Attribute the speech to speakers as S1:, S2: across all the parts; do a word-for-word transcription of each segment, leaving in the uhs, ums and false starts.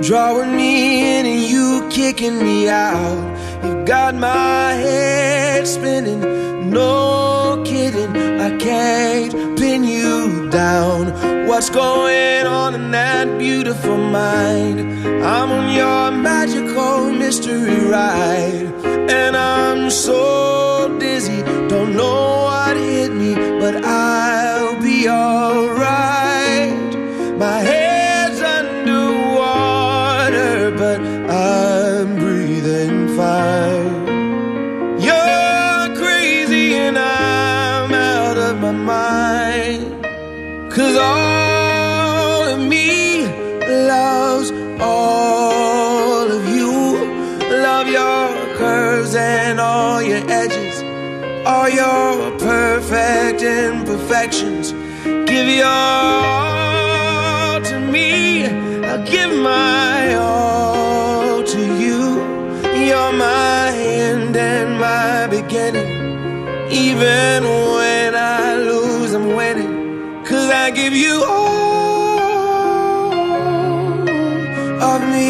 S1: drawing me in and you kicking me out. You've got my head spinning, no kidding, I can't pin you down. What's going on in that beautiful mind? I'm on your magical mystery ride, and I'm so dizzy, don't know what hit me, but I'll be alright. My head's underwater, but I'm breathing fine. You're crazy and I'm out of my mind, 'cause all of me loves all of you. Love your curves and all your edges, all your perfect imperfections. Give your all to me, I'll give my all to you. You're my end and my beginning. Even when I lose, I'm winning, 'cause I give you all of me,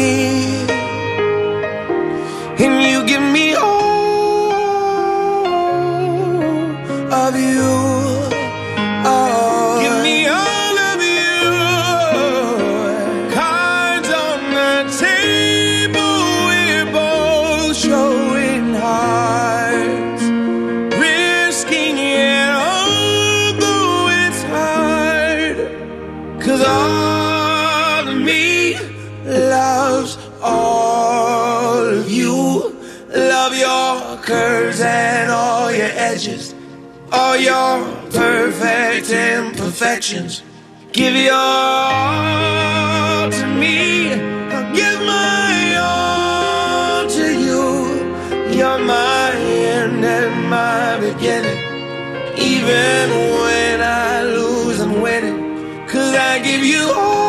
S1: and you give me all of you. Oh, give me all of you. Cards on the table, we're both showing hearts, risking it although it's hard, 'cause all of me loves all of you. Love your curves and all your edges, all your perfect imperfections. Give your all to me, I'll give my all to you. You're my end and my beginning. Even when I lose, I'm winning, 'cause I give you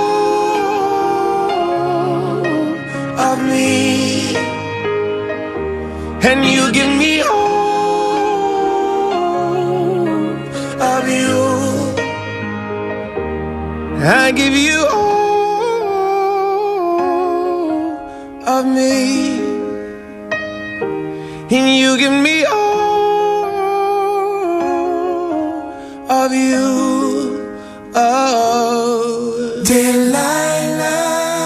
S1: all of me, and you give me all of you. I give you all of me, and you give me all of you. Oh, Delilah.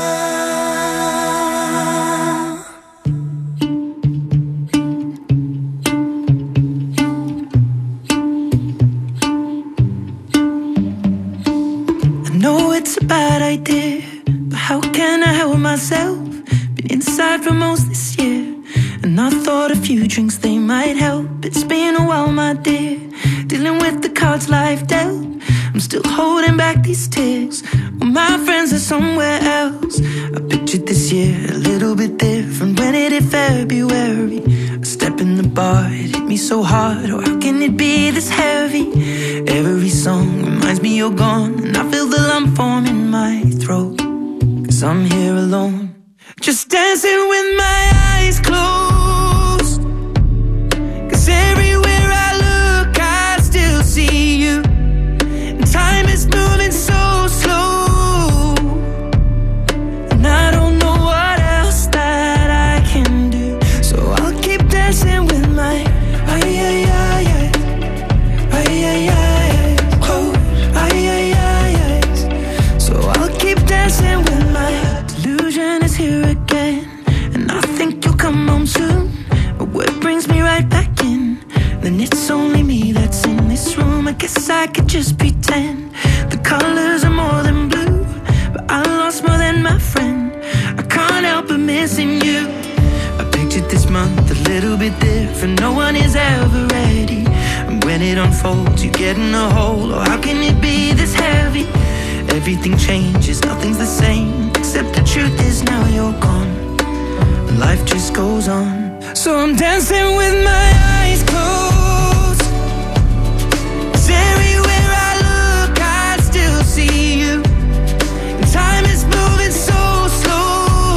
S2: It's a bad idea, but how can I help myself? Been inside for most this year, and I thought a few drinks, they might help. It's been a while, my dear, dealing with the cards life dealt. I'm still holding back these tears, well, my friends are somewhere else. I pictured this year a little bit different when it hit February. A step in the bar, it hit me so hard, or how can it be this heavy? Every song reminds me you're gone, and I feel the lump form in my throat, 'cause I'm here alone, just dancing with my eyes closed. 'Cause everywhere I look, I still see you, and time is moving so slow, and I don't know what else that I can do, so I'll keep dancing with my ay ay ay ay ay ay ay. Dancing with my delusion is here again, and I think you'll come home soon. But what brings me right back in? Then it's only me that's in this room. I guess I could just pretend the colors are more than blue, but I lost more than my friend. I can't help but missing you. I pictured this month a little bit different. No one is ever ready, and when it unfolds, you get in a hole. Or how can it be this heavy? Everything changes, nothing's the same, except the truth is now you're gone, and life just goes on. So I'm dancing with my eyes closed, 'cause everywhere I look, I still see you, and time is moving so slow,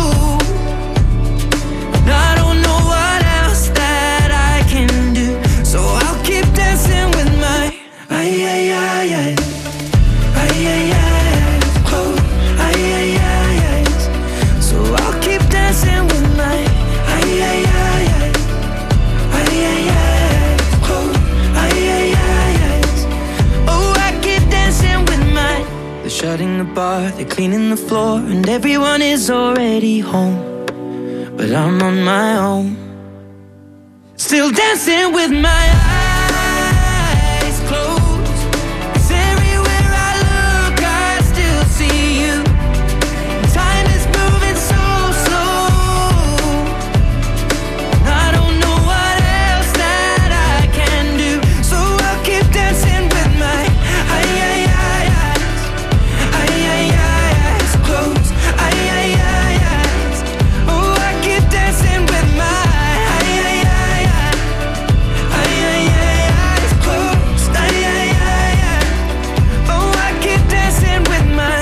S2: and I don't know what else that I can do, so I'll keep dancing with my ay ay ay ay ay ay ay. So I cleaning the floor, and everyone is already home, but I'm on my own, still dancing with my eyes closed. 'Cause everywhere I look, I still see you. Time is moving so slow, I don't know what else that I can do, so I'll keep dancing with my ay ay ay eyes, ay ay ay eyes closed, ay ay ay eyes. Oh, I keep dancing with my ay ay ay eyes, ay ay ay eyes closed, ay ay ay eyes. Oh, I keep dancing with my.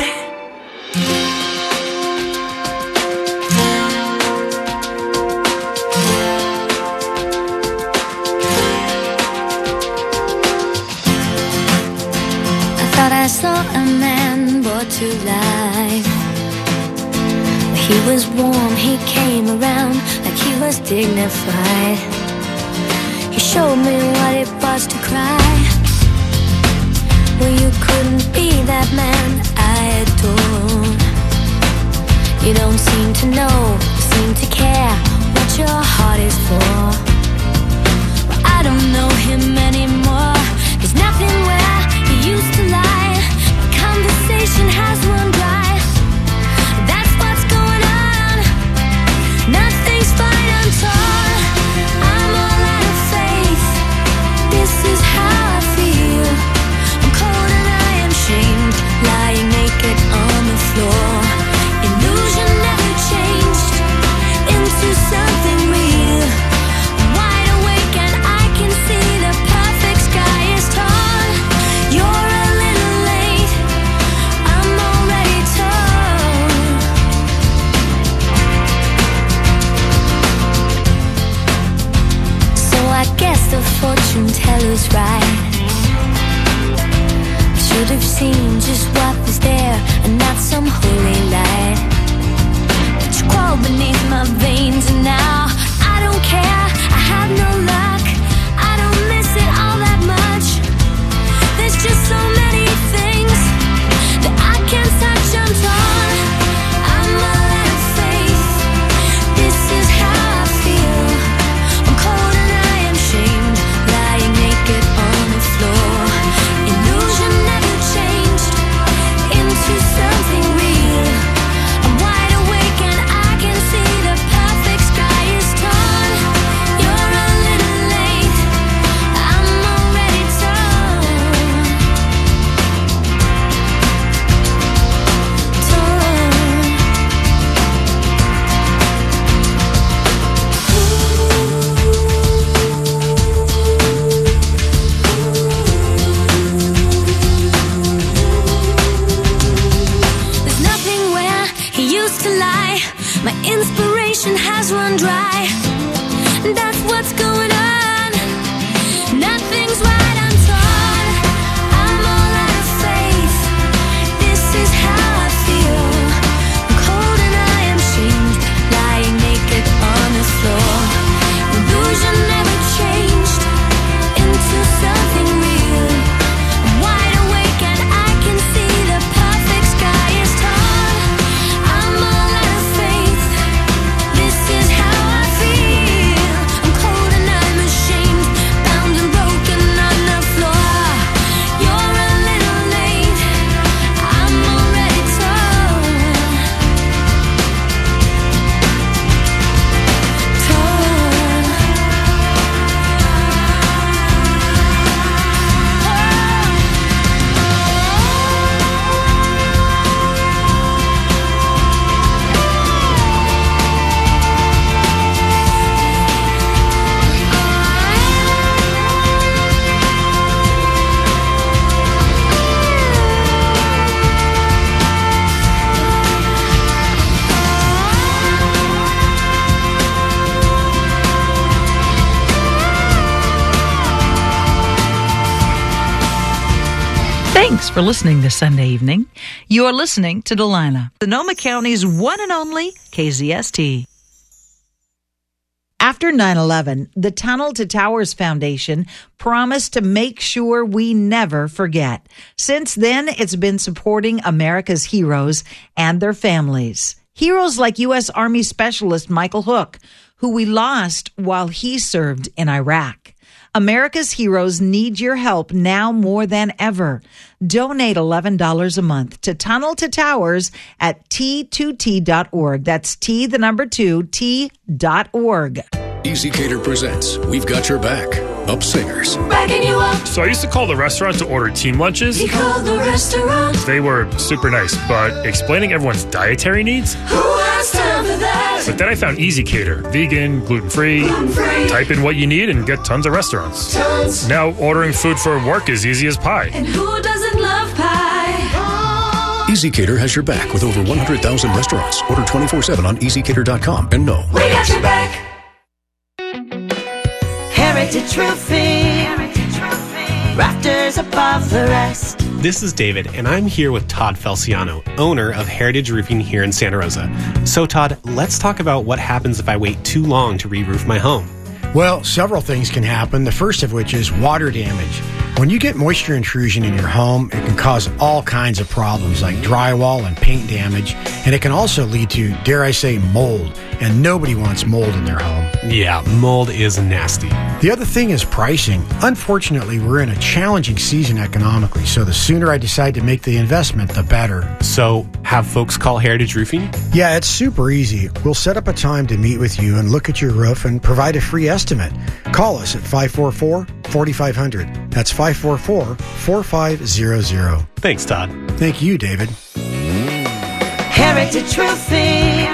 S3: I thought I saw a man brought to life. He was warm, he came around like he was dignified. He showed me what it was to cry. Well, you couldn't be that man I adored. You don't seem to know, seem to care what your heart is for. Well, I don't know him anymore. There's nothing where he used to lie. The conversation has run dry. That's what's going on. Nothing's fine, I'm torn. I'm all out of faith. This is how I feel. I'm cold and I am shamed, lying naked on the floor. Illusion never changed into something real. I'm wide awake and I can see the perfect sky is torn. You're a little late, I'm already torn. So I guess the fortune teller's right. Should have seen just what was there and not some holy light. But you crawl beneath my veins and now I don't care, I have no luck. I don't miss it all that much. There's just so many things that I can't touch, I'm torn. I'm all out of faith. This is how I feel. I'm cold and I am shamed, lying naked on the floor. Illusion never changed into something real. I'm wide awake and I can see the perfect sky is torn. You're a little late, I'm already torn. There's nothing where he used to lie. My inspiration has run dry. That's what's going on. Nothing's right, I'm torn. I'm all out of faith. This is how I feel. I'm cold and I am shamed, lying naked on the floor. Illusion never changed into something real. I'm wide awake and I can see the perfect sky is torn. I'm all out of faith. This is how I feel. I'm cold and I'm ashamed, bound and broken on the floor. You're a little late, I'm already torn.
S4: Thanks for listening this Sunday evening. You're listening to Delilah, Sonoma County's one and only K Z S T. After nine eleven, the Tunnel to Towers Foundation promised to make sure we never forget. Since then, it's been supporting America's heroes and their families. Heroes like U S Army Specialist Michael Hook, who we lost while he served in Iraq. America's heroes need your help now more than ever. Donate eleven dollars a month to Tunnel to Towers at T two T dot org. That's T, the number two, T dot org.
S5: ezCater presents We've Got Your Back. Up Singers.
S6: Backing you up.
S7: So I used to call the restaurant to order team lunches.
S6: He called the restaurant.
S7: They were super nice, but explaining everyone's dietary needs?
S6: Who has time for that?
S7: But then I found ezCater. Vegan, gluten-free.
S6: Gluten-free.
S7: Type in what you need and get tons of restaurants.
S6: Tons.
S7: Now ordering food for work is easy as pie.
S6: And who doesn't love pie?
S5: ezCater has your back with over one hundred thousand restaurants. Order twenty-four seven on ez cater dot com and know.
S6: We got your back.
S2: Heritage Roofing, rafters above the rest.
S8: This is David, and I'm here with Todd Felciano, owner of Heritage Roofing here in Santa Rosa. So, Todd, let's talk about what happens if I wait too long to re-roof my home.
S9: Well, several things can happen, the first of which is water damage. When you get moisture intrusion in your home, it can cause all kinds of problems like drywall and paint damage, and it can also lead to, dare I say, mold, and nobody wants mold in their home.
S8: Yeah, mold is nasty.
S9: The other thing is pricing. Unfortunately, we're in a challenging season economically, so the sooner I decide to make the investment, the better.
S8: So, have folks call Heritage Roofing?
S9: Yeah, it's super easy. We'll set up a time to meet with you and look at your roof and provide a free estimate. Call us at five four four, four five zero zero. That's five four four, four five zero zero.
S8: Thanks, Todd.
S9: Thank you, David.
S2: Heritage Roofing,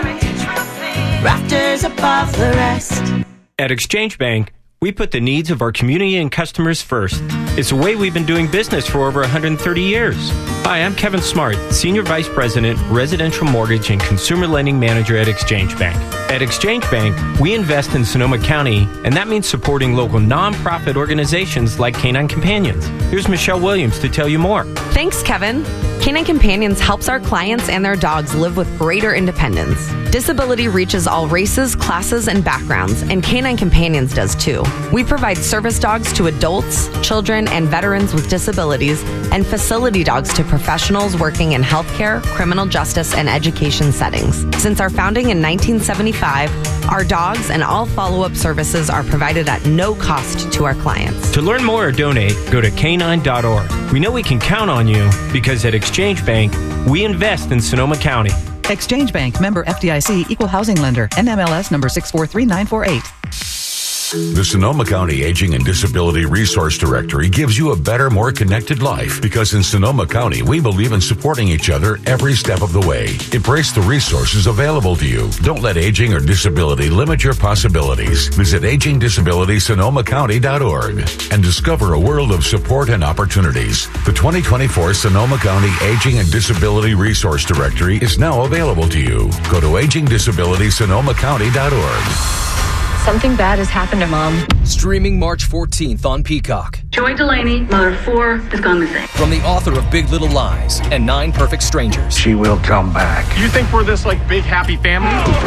S2: rafters above the rest.
S10: At Exchange Bank, we put the needs of our community and customers first. It's a way we've been doing business for over one hundred thirty years. Hi, I'm Kevin Smart, Senior Vice President, Residential Mortgage and Consumer Lending Manager at Exchange Bank. At Exchange Bank, we invest in Sonoma County, and that means supporting local nonprofit organizations like Canine Companions. Here's Michelle Williams to tell you more.
S11: Thanks, Kevin. Canine Companions helps our clients and their dogs live with greater independence. Disability reaches all races, classes, and backgrounds, and Canine Companions does too. We provide service dogs to adults, children, and veterans with disabilities, and facility dogs to professionals working in healthcare, criminal justice, and education settings. Since our founding in nineteen seventy-five, our dogs and all follow-up services are provided at no cost to our clients.
S10: To learn more or donate, go to canine dot org. We know we can count on you because at Exchange Bank, we invest in Sonoma County.
S12: Exchange Bank, member F D I C, equal housing lender, N M L S number six four three nine four eight.
S13: The Sonoma County Aging and Disability Resource Directory gives you a better, more connected life because in Sonoma County, we believe in supporting each other every step of the way. Embrace the resources available to you. Don't let aging or disability limit your possibilities. Visit aging disability sonoma county dot org and discover a world of support and opportunities. The twenty twenty-four Sonoma County Aging and Disability Resource Directory is now available to you. Go to aging disability sonoma county dot org.
S14: Something bad has happened to Mom.
S15: Streaming March fourteenth on Peacock.
S14: Joy Delaney, mother of four, has gone missing.
S15: From the author of Big Little Lies and Nine Perfect Strangers.
S16: She will come back.
S17: You think we're this, like, big, happy family?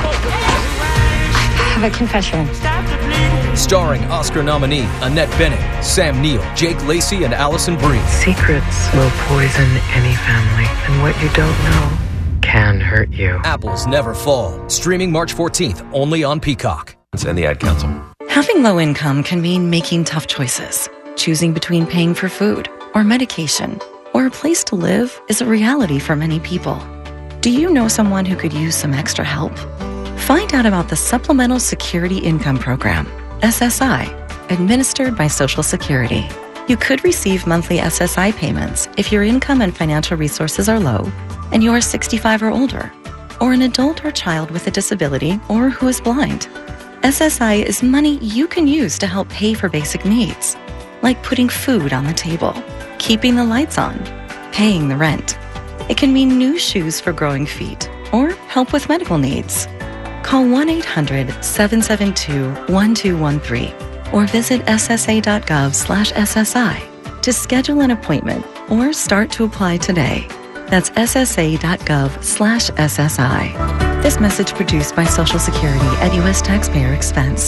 S14: I have a confession.
S15: Starring Oscar nominee Annette Bening, Sam Neill, Jake Lacey, and Allison Brie.
S18: Secrets will poison any family, and what you don't know can hurt you.
S15: Apples Never Fall. Streaming March fourteenth, only on Peacock.
S19: And the ad council.
S20: Having low income can mean making tough choices. Choosing between paying for food or medication or a place to live is a reality for many people. Do you know someone who could use some extra help? Find out about the Supplemental Security Income Program, S S I, administered by Social Security. You could receive monthly S S I payments if your income and financial resources are low and you are sixty-five or older, or an adult or child with a disability or who is blind. S S I is money you can use to help pay for basic needs, like putting food on the table, keeping the lights on, paying the rent. It can mean new shoes for growing feet or help with medical needs. Call one eight hundred, seven seven two, one two one three or visit S S A dot gov slash S S I to schedule an appointment or start to apply today. That's S S A dot gov slash S S I. This message produced by Social Security at U S taxpayer expense.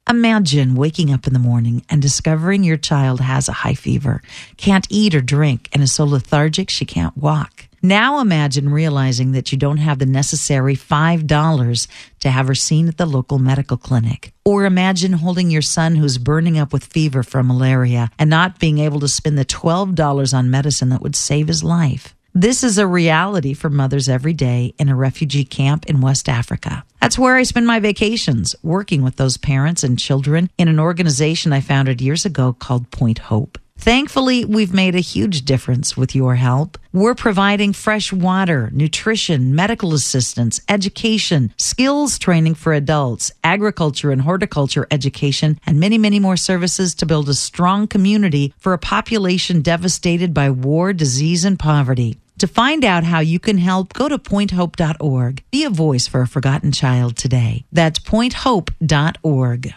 S4: Imagine waking up in the morning and discovering your child has a high fever, can't eat or drink, and is so lethargic she can't walk. Now imagine realizing that you don't have the necessary five dollars to have her seen at the local medical clinic. Or imagine holding your son who's burning up with fever from malaria and not being able to spend the twelve dollars on medicine that would save his life. This is a reality for mothers every day in a refugee camp in West Africa. That's where I spend my vacations, working with those parents and children in an organization I founded years ago called Point Hope. Thankfully, we've made a huge difference with your help. We're providing fresh water, nutrition, medical assistance, education, skills training for adults, agriculture and horticulture education, and many, many more services to build a strong community for a population devastated by war, disease, and poverty. To find out how you can help, go to point hope dot org. Be a voice for a forgotten child today. That's point hope dot org.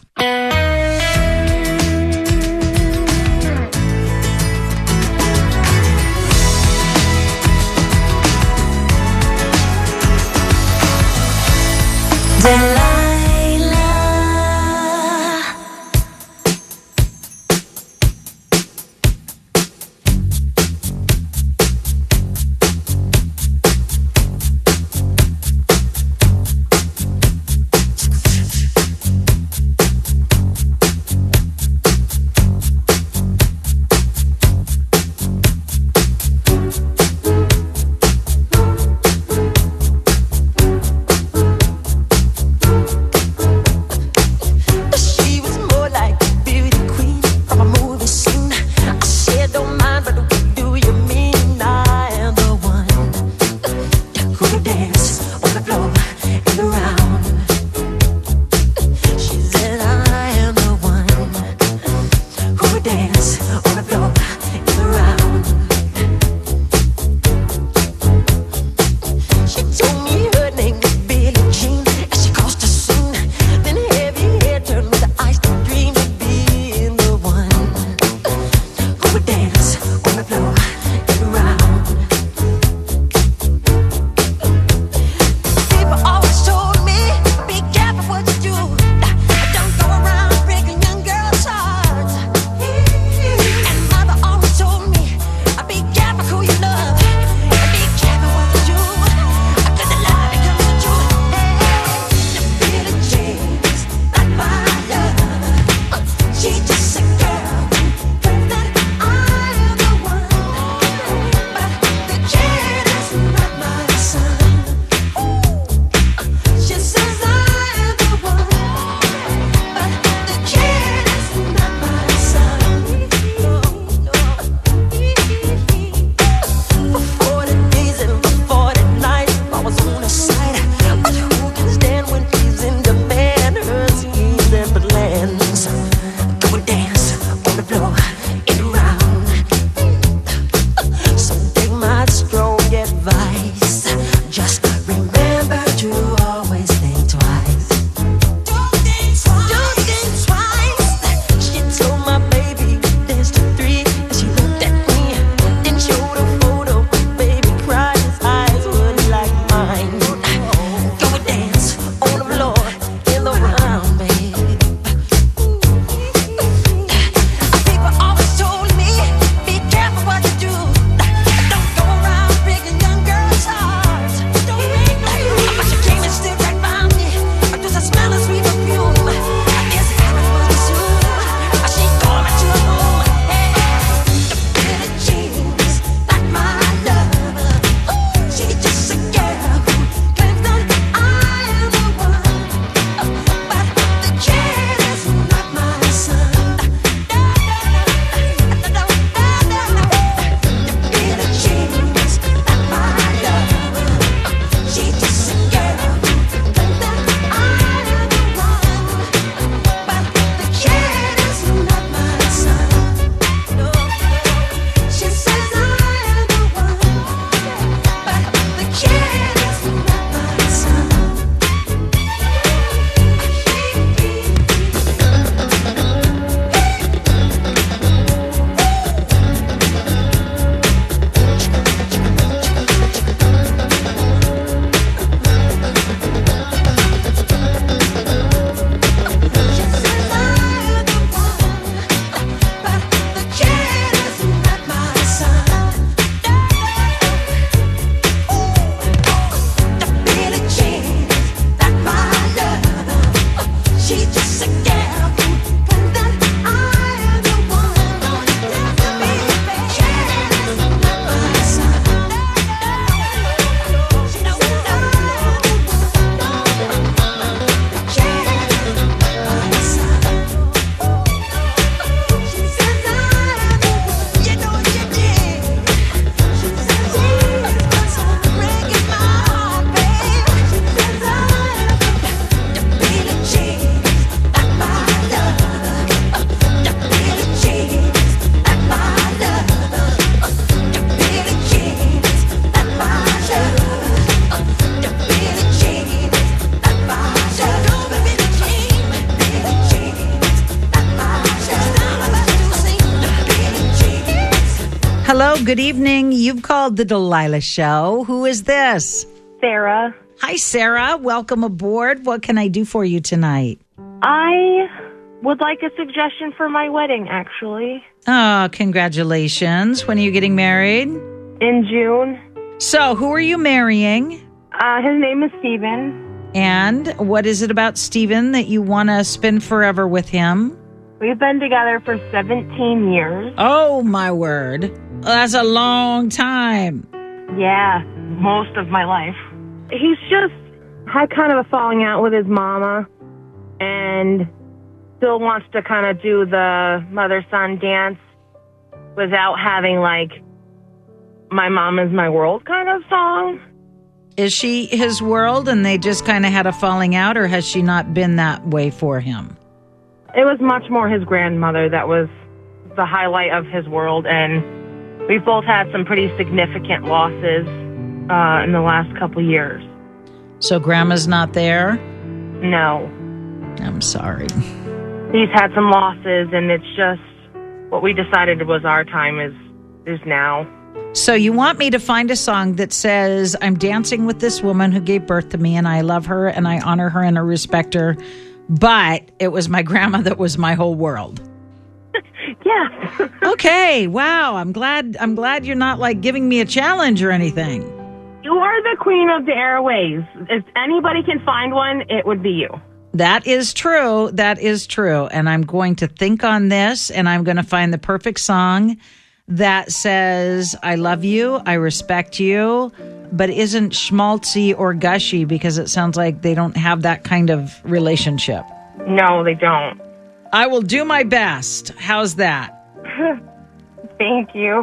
S4: Hello, good evening. You've called the Delilah Show. Who is this?
S16: Sarah.
S4: Hi, Sarah. Welcome aboard. What can I do for you tonight?
S16: I would like a suggestion for my wedding, actually.
S4: Oh, congratulations. When are you getting married?
S16: In June.
S4: So, who are you marrying?
S16: Uh, his name is Steven.
S4: And what is it about Steven that you want to spend forever with him?
S16: We've been together for seventeen years.
S4: Oh, my word. That's a long time.
S16: Yeah, most of my life. He's just had kind of a falling out with his mama and still wants to kind of do the mother-son dance without having, like, my mom is my world kind of song.
S4: Is she his world and they just kind of had a falling out, or has she not been that way for him?
S16: It was much more his grandmother that was the highlight of his world, and we've both had some pretty significant losses uh, in the last couple years.
S4: So grandma's not there?
S16: No.
S4: I'm sorry.
S16: He's had some losses, and it's just what we decided was our time is is now.
S4: So you want me to find a song that says, I'm dancing with this woman who gave birth to me, and I love her, and I honor her, and I respect her, but it was my grandma that was my whole world.
S16: Yeah.
S4: Okay. Wow. I'm glad. I'm glad you're not like giving me a challenge or anything.
S16: You are the queen of the airways. If anybody can find one, it would be you.
S4: That is true. That is true. And I'm going to think on this, and I'm going to find the perfect song that says, I love you, I respect you, but isn't schmaltzy or gushy, because it sounds like they don't have that kind of relationship.
S16: No, they don't.
S4: I will do my best. How's that?
S16: Thank you.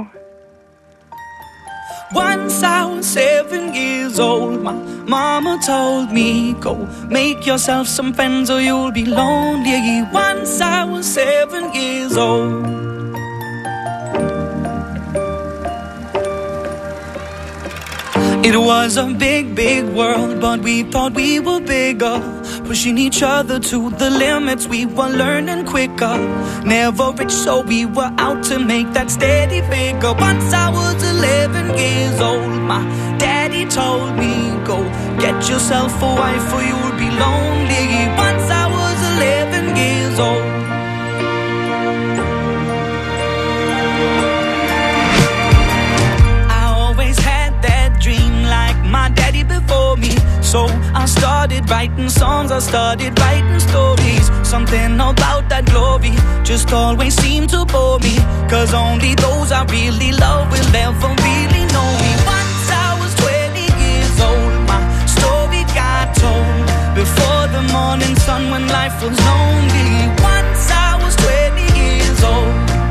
S19: Once I was seven years old, my mama told me, go make yourself some friends or you'll be lonely. Once I was seven years old. It was a big, big world, but we thought we were bigger, pushing each other to the limits. We were learning quicker, never rich, so we were out to make that steady figure. Once I was eleven years old, my daddy told me, go get yourself a wife or you'll be lonely. Once I was eleven years old. My daddy before me, so I started writing songs, I started writing stories. Something about that glory just always seemed to bore me, cause only those I really love will ever really know me. Once I was twenty years old, my story got told before the morning sun when life was lonely. Once I was twenty years old.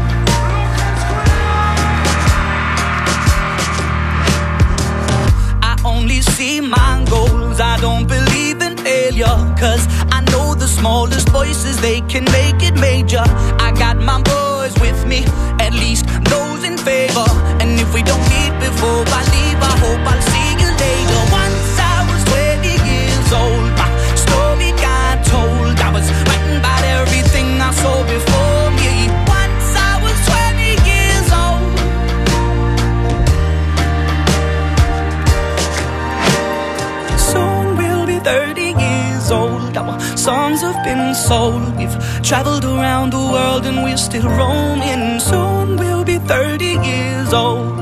S19: Only see my goals, I don't believe in failure, cause I know the smallest voices, they can make it major. I got my boys with me, at least those in favor, and if we don't meet before I leave, I hope I'll see you later. Once I was twenty years old, my story got told. I was writing about everything I saw before me. Once I was twenty years old. thirty years old, our songs have been sold. We've traveled around the world and we're still roaming. Soon we'll be thirty years old.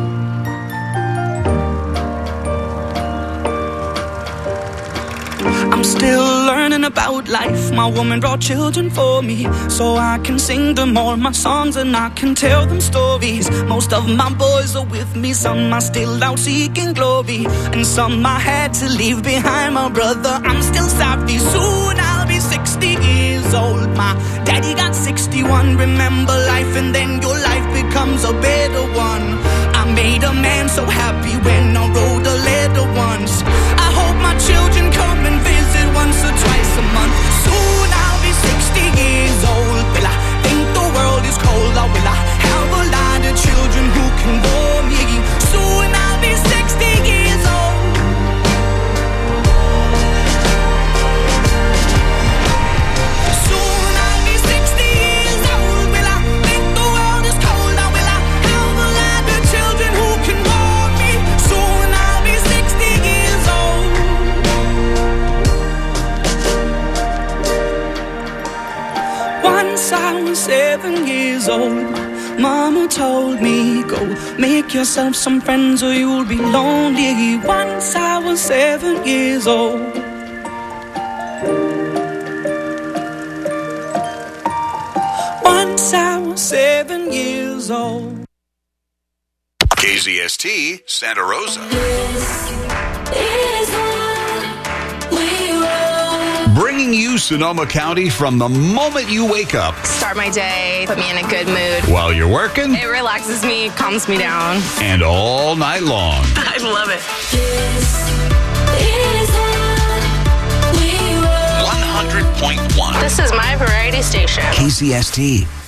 S19: I'm still learning about life. My woman brought children for me, so I can sing them all my songs and I can tell them stories. Most of my boys are with me, some are still out seeking glory, and some I had to leave behind. My brother, I'm still sorry. Soon I'll be sixty years old. My daddy got sixty-one. Remember life and then your life becomes a better one. I made a man so happy when I wrote a letter once. I hope my children come and visit once or twice a month. Soon I'll be sixty years old. Will I think the world is cold, or will I have a lot of children who can bore me? Soon I'll be sixty years old. Soon I'll be sixty years old. Will I think the world is cold, or will I have a lot of children Once I was seven years old, Mama told me, go make yourself some friends or you'll be lonely. Once I was seven years old. Once I was seven years old.
S21: K Z S T, Santa Rosa. Bringing you Sonoma County from the moment you wake up.
S11: Start my day, put me in a good mood.
S21: While you're working.
S11: It relaxes me, calms me down.
S21: And all night long.
S11: I love it.
S21: one hundred point one.
S11: This is my variety station.
S21: K Z S T.